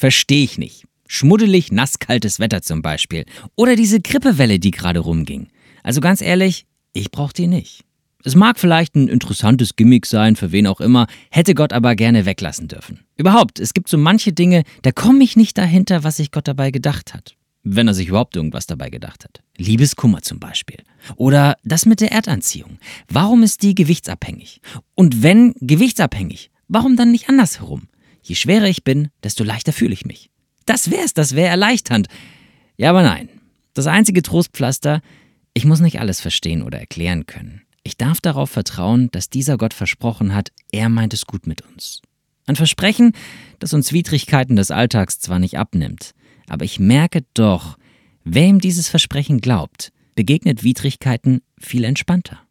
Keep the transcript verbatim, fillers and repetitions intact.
Verstehe ich nicht. Schmuddelig, nasskaltes Wetter zum Beispiel. Oder diese Grippewelle, die gerade rumging. Also ganz ehrlich, ich brauche die nicht. Es mag vielleicht ein interessantes Gimmick sein, für wen auch immer, hätte Gott aber gerne weglassen dürfen. Überhaupt, es gibt so manche Dinge, da komme ich nicht dahinter, was sich Gott dabei gedacht hat. Wenn er sich überhaupt irgendwas dabei gedacht hat. Liebeskummer zum Beispiel. Oder das mit der Erdanziehung. Warum ist die gewichtsabhängig? Und wenn gewichtsabhängig, warum dann nicht andersherum? Je schwerer ich bin, desto leichter fühle ich mich. Das wär's, das wäre erleichternd. Ja, aber nein. Das einzige Trostpflaster, ich muss nicht alles verstehen oder erklären können. Ich darf darauf vertrauen, dass dieser Gott versprochen hat, er meint es gut mit uns. Ein Versprechen, das uns Widrigkeiten des Alltags zwar nicht abnimmt, aber ich merke doch, wer ihm dieses Versprechen glaubt, begegnet Widrigkeiten viel entspannter.